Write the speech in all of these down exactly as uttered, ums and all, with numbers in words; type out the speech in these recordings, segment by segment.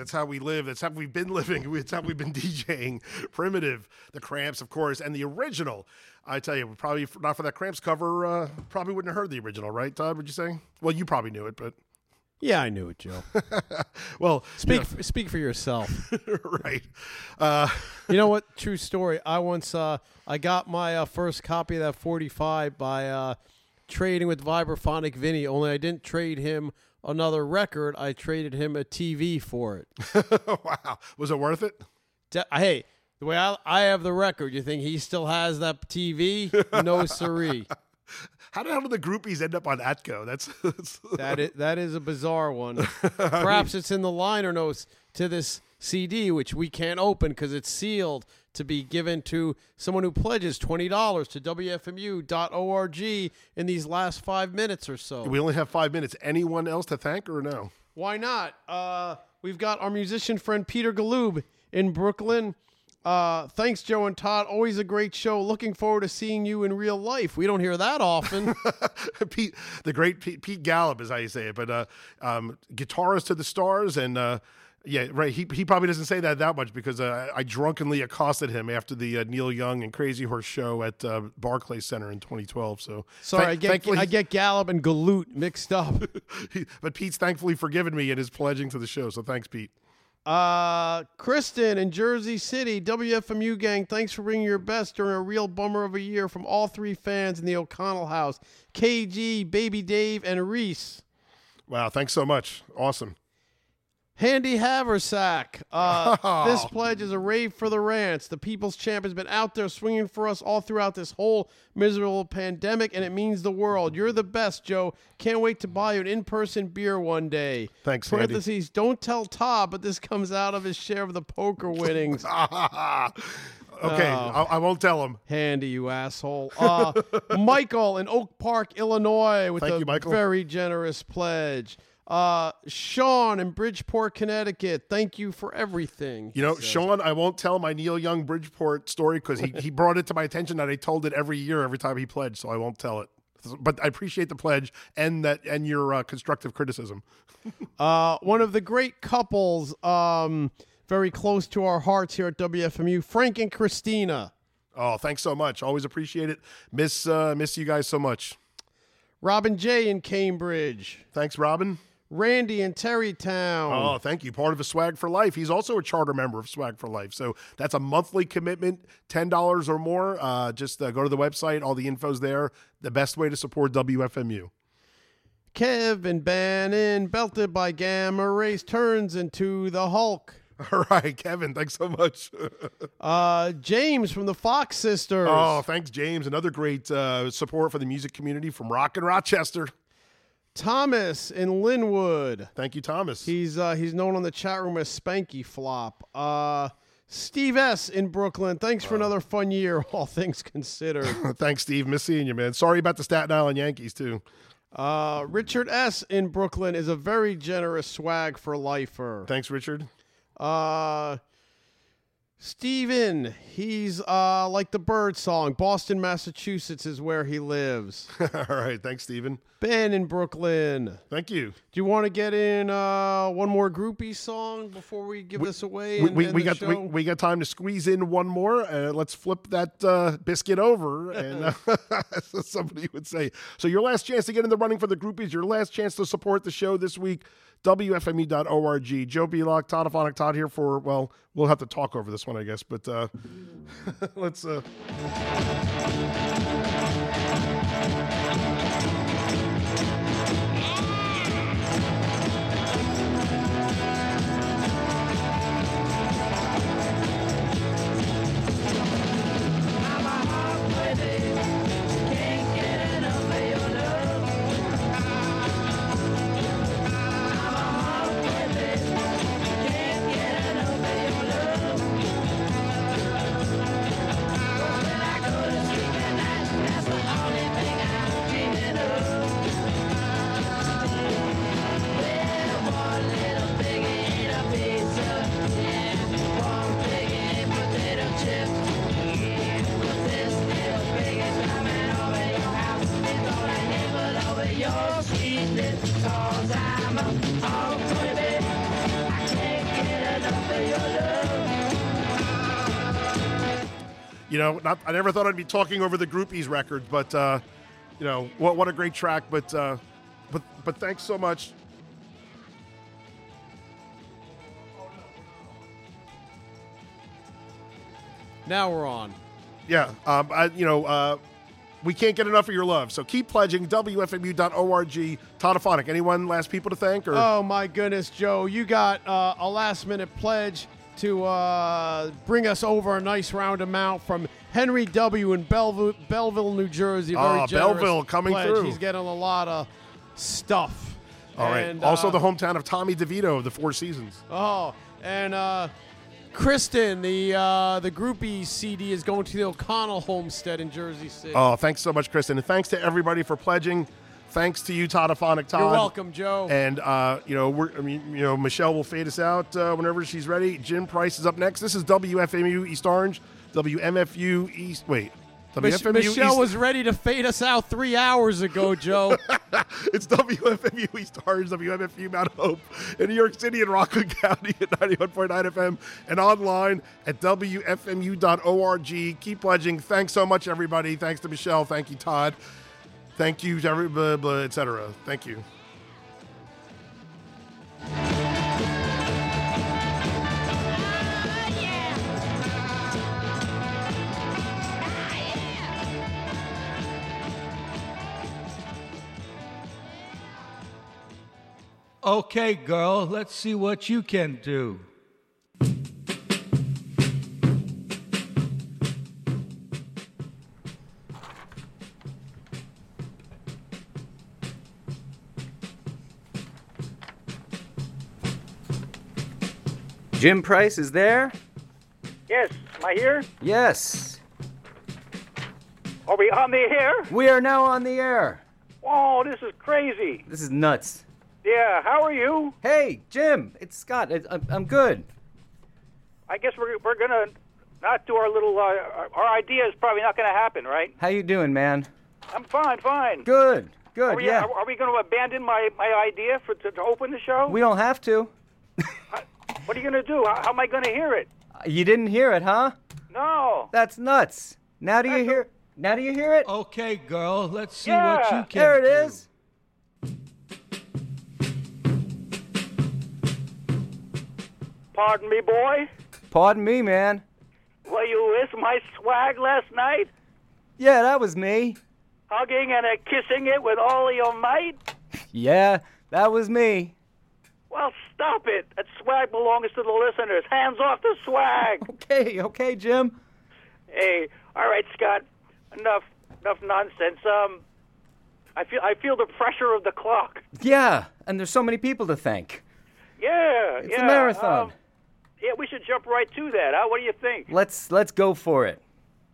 That's how we live. That's how we've been living. That's how we've been DJing. Primitive, the Cramps, of course, and the original. I tell you, probably not for that Cramps cover, uh, probably wouldn't have heard the original, right, Todd? Would you say? Well, you probably knew it, but yeah, I knew it, Joe. well, speak you know. for, speak for yourself. Right. Uh, you know what? True story. I once uh, I got my uh, first copy of that forty-five by uh, trading with Vibraphonic Vinny. Only I didn't trade him another record. I traded him a T V for it. Wow. Was it worth it? De- hey, the way I, I have the record, you think he still has that T V? No, siree. How the hell did the groupies end up on Atco? That's, that's that is that is a bizarre one. Perhaps it's in the liner notes to this C D, which we can't open because it's sealed, to be given to someone who pledges twenty dollars to W F M U dot org in these last five minutes or so. We only have five minutes. Anyone else to thank or no? Why not? Uh, we've got our musician friend Peter Galoob in Brooklyn. Uh, thanks, Joe and Todd. Always a great show. Looking forward to seeing you in real life. We don't hear that often. Pete, the great Pete, Pete Gallup is how you say it, but uh, um, guitarist to the stars, and uh, yeah, right. He he probably doesn't say that that much because uh, I drunkenly accosted him after the uh, Neil Young and Crazy Horse show at uh, Barclays Center in twenty twelve. So sorry, th- I get I get Gallup and Galoot mixed up. But Pete's thankfully forgiven me and is pledging to the show. So thanks, Pete. Uh, Kristen in Jersey City, W F M U gang, thanks for bringing your best during a real bummer of a year from all three fans in the O'Connell house, K G, Baby Dave, and Reese. Wow, thanks so much. Awesome. Handy Haversack, uh, oh. This pledge is a rave for the rants. The People's Champ has been out there swinging for us all throughout this whole miserable pandemic, and it means the world. You're the best, Joe. Can't wait to buy you an in-person beer one day. Thanks, Parentheses, Handy. Don't tell Todd, but this comes out of his share of the poker winnings. Okay, uh, I, I won't tell him. Handy, you asshole. Uh, Michael in Oak Park, Illinois, with Thank a you, Michael. very generous pledge. Uh, Sean in Bridgeport, Connecticut, thank you for everything. You know, says. Sean, I won't tell my Neil Young Bridgeport story because he, he brought it to my attention that I told it every year, every time he pledged, so I won't tell it. But I appreciate the pledge and that and your uh, constructive criticism. uh, one of the great couples, um, very close to our hearts here at W F M U, Frank and Christina. Oh, thanks so much. Always appreciate it. Miss uh, miss you guys so much. Robin J. in Cambridge. Thanks, Robin. Randy in Terrytown. Oh, thank you. Part of a Swag for Life. He's also a charter member of Swag for Life. So that's a monthly commitment, ten dollars or more. Uh, just uh, go to the website. All the info's there. The best way to support W F M U. Kevin Bannon, belted by Gamma Race, turns into the Hulk. All right, Kevin, thanks so much. uh, James from the Fox Sisters. Oh, thanks, James. Another great uh, support for the music community from Rock and Rochester. Thomas in Linwood. Thank you, Thomas. He's uh, he's known on the chat room as Spanky Flop. Uh, Steve S. in Brooklyn. Thanks for uh, another fun year, all things considered. Thanks, Steve. Miss seeing you, man. Sorry about the Staten Island Yankees, too. Uh, Richard S. in Brooklyn is a very generous Swag for Lifer. Thanks, Richard. Uh, Steven, he's uh, like the Bird song. Boston, Massachusetts is where he lives. All right. Thanks, Steven. Ben in Brooklyn. Thank you. Do you want to get in uh, one more groupie song before we give we, this away? We, and, we, and we the got show? we, we got time to squeeze in one more. Uh, let's flip that uh, biscuit over, and uh, somebody would say. So your last chance to get in the running for the groupies. Your last chance to support the show this week. W F M U dot org. Joe Belock, Toddophonic Todd here for, well, we'll have to talk over this one, I guess, but uh, let's... Uh... you know, not I never thought I'd be talking over the Groupies records, but uh, you know, what what a great track. But uh, but but thanks so much. Now we're on. Yeah, um, I, you know, uh, we can't get enough of your love. So keep pledging. W F M U dot org. Todophonic. Anyone last people to thank? Or? Oh my goodness, Joe, you got uh, a last minute pledge to uh, bring us over a nice round amount from Henry W. in Belleville, Belleville, New Jersey. Very Oh, generous Belleville coming pledge. through. He's getting a lot of stuff. All right. And, Also, uh, the hometown of Tommy DeVito of the Four Seasons. Oh, and uh, Kristen, the uh, the groupie C D is going to the O'Connell homestead in Jersey City. Oh, thanks so much, Kristen. And thanks to everybody for pledging. Thanks to you, Todophonic Todd. You're welcome, Joe. And, uh, you know, we're, I mean, you know, Michelle will fade us out uh, whenever she's ready. Jim Price is up next. This is W F M U East Orange, W M F U East, wait. W F M U Michelle East, was ready to fade us out three hours ago, Joe. It's W F M U East Orange, W M F U Mount Hope in New York City and Rockland County at ninety-one point nine F M and online at W F M U dot org. Keep pledging. Thanks so much, everybody. Thanks to Michelle. Thank you, Todd. Thank you to everybody, et cetera. Thank you. Okay, girl, let's see what you can do. Jim Price is there? Yes, am I here? Yes. Are we on the air? We are now on the air. Oh, this is crazy. This is nuts. Yeah, how are you? Hey, Jim, it's Scott. I, I'm, I'm good. I guess we're we're gonna not do our little. Uh, our, our idea is probably not gonna happen, right? How you doing, man? I'm fine, fine. Good, good, Are we, yeah. are, are we going to abandon my, my idea for to, to open the show? We don't have to. What are you going to do? How, how am I going to hear it? You didn't hear it, huh? No. That's nuts. Now do you That's hear? Now do you hear it? Okay, girl, let's see Yeah. what you can There it do. is. Pardon me, boy. Pardon me, man. Were you with my swag last night? Yeah, that was me. Hugging and a kissing it with all of your might? Yeah, that was me. Well, stop it. That swag belongs to the listeners. Hands off the swag. Okay, okay, Jim. Hey, all right, Scott. Enough, enough nonsense. Um, I feel, I feel the pressure of the clock. Yeah, and there's so many people to thank. Yeah, It's yeah. a marathon. um, yeah, we should jump right to that. Huh? What do you think? Let's let's go for it.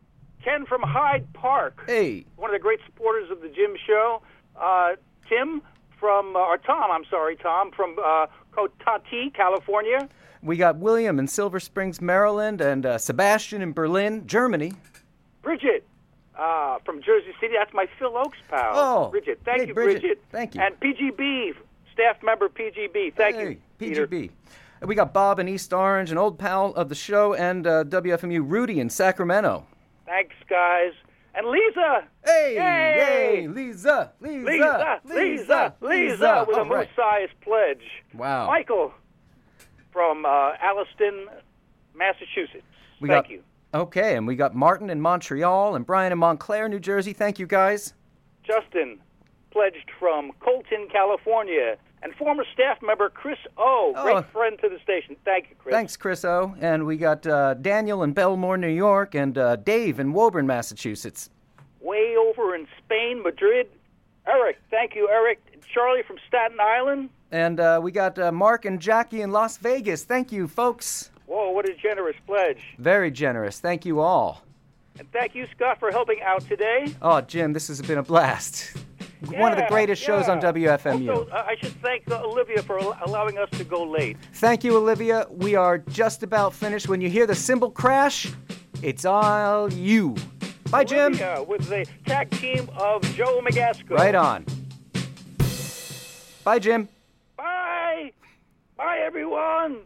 Ken from Hyde Park, Hey, one of the great supporters of the Jim Show. Uh, Tim from, uh, or Tom, I'm sorry, Tom from uh, Cotati, California. we got William in Silver Springs, Maryland, and uh, Sebastian in Berlin, Germany. Bridget uh, from Jersey City. That's my Phil Oakes pal. Oh, Bridget. Thank hey, you, Bridget. Bridget. Thank you. And P G B, staff member P G B. Thank hey, you, P G Peter. B. And we got Bob in East Orange, an old pal of the show, and uh, W F M U Rudy in Sacramento. Thanks, guys. And Lisa. Hey, Yay! hey, Lisa, Lisa, Lisa, Lisa, Lisa, with a All right. moose-sized pledge. Wow. Michael from uh, Alliston, Massachusetts. We Thank got, you. Okay, and we got Martin in Montreal and Brian in Montclair, New Jersey. Thank you, guys. Justin, pledged from Colton, California. And former staff member Chris O, Oh. great friend to the station. Thank you, Chris. Thanks, Chris O. And we got uh, Daniel in Belmore, New York, and uh, Dave in Woburn, Massachusetts. Way over in Spain, Madrid. Eric, thank you, Eric. Charlie from Staten Island. And uh, we got uh, Mark and Jackie in Las Vegas. Thank you, folks. Whoa, what a generous pledge. Very generous. Thank you all. And thank you, Scott, for helping out today. Oh, Jim, this has been a blast. One of the Yeah, greatest shows yeah. on W F M U. Also, uh, I should thank uh, Olivia for al- allowing us to go late. Thank you, Olivia. We are just about finished. When you hear the cymbal crash, it's all you. Bye, Jim. Olivia with the tag team of Joe Magasco. Right on. Bye, Jim. Bye. Bye, everyone.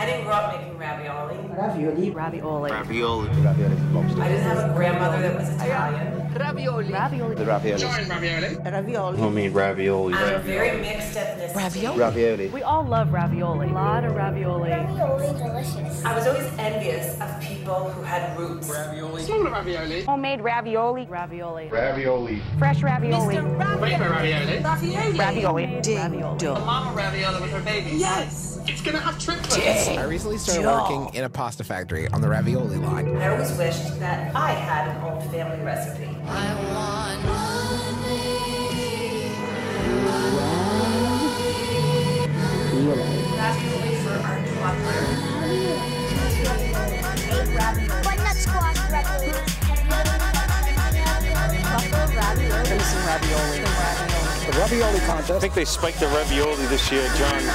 I didn't grow up making ravioli. Ravioli. Ravioli. Ravioli. Ravioli. I didn't have a grandmother that was Italian. Ravioli. Ravioli. The ravioli. Giant ravioli. Ravioli. Homemade ravioli. I'm a very mixed ethnicity. Ravioli. Ravioli. We all love ravioli. A lot of ravioli. Ravioli delicious. I was always envious of people who had roots. Ravioli. Small ravioli. Homemade ravioli. Ravioli. Ravioli. Fresh ravioli. Mister Ravioli. Ravioli. Ravioli. Ravioli. Ravioli. A mama ravioli with her baby. Yes. It's gonna have triplets. I recently started working in a pasta factory on the ravioli line. I always wished that I had an old family recipe. I want ravioli for our toddler. Butternut squash ravioli. Truffle ravioli. Crimson ravioli. The ravioli contest. I think they spiked the ravioli this year, John.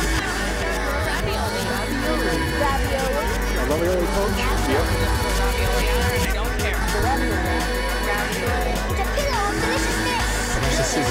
Ravioli. The ravioli coach? Yep. I don't care. The ravioli. Ravioli. It's a pillow of deliciousness. This is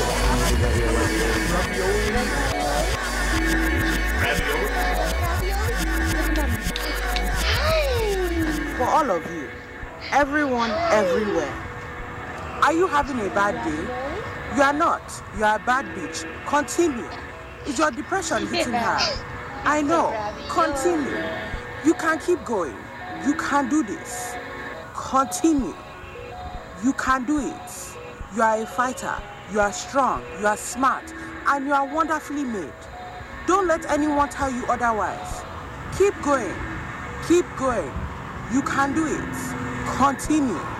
For all of you, everyone, everywhere, are you having a bad day? You are not. You are a bad bitch. Continue. Is your depression hitting hard? I know. Continue. You can keep going. You can do this. Continue. You can do it. You are a fighter. You are strong. You are smart. And you are wonderfully made. Don't let anyone tell you otherwise. Keep going. Keep going. You can do it. Continue.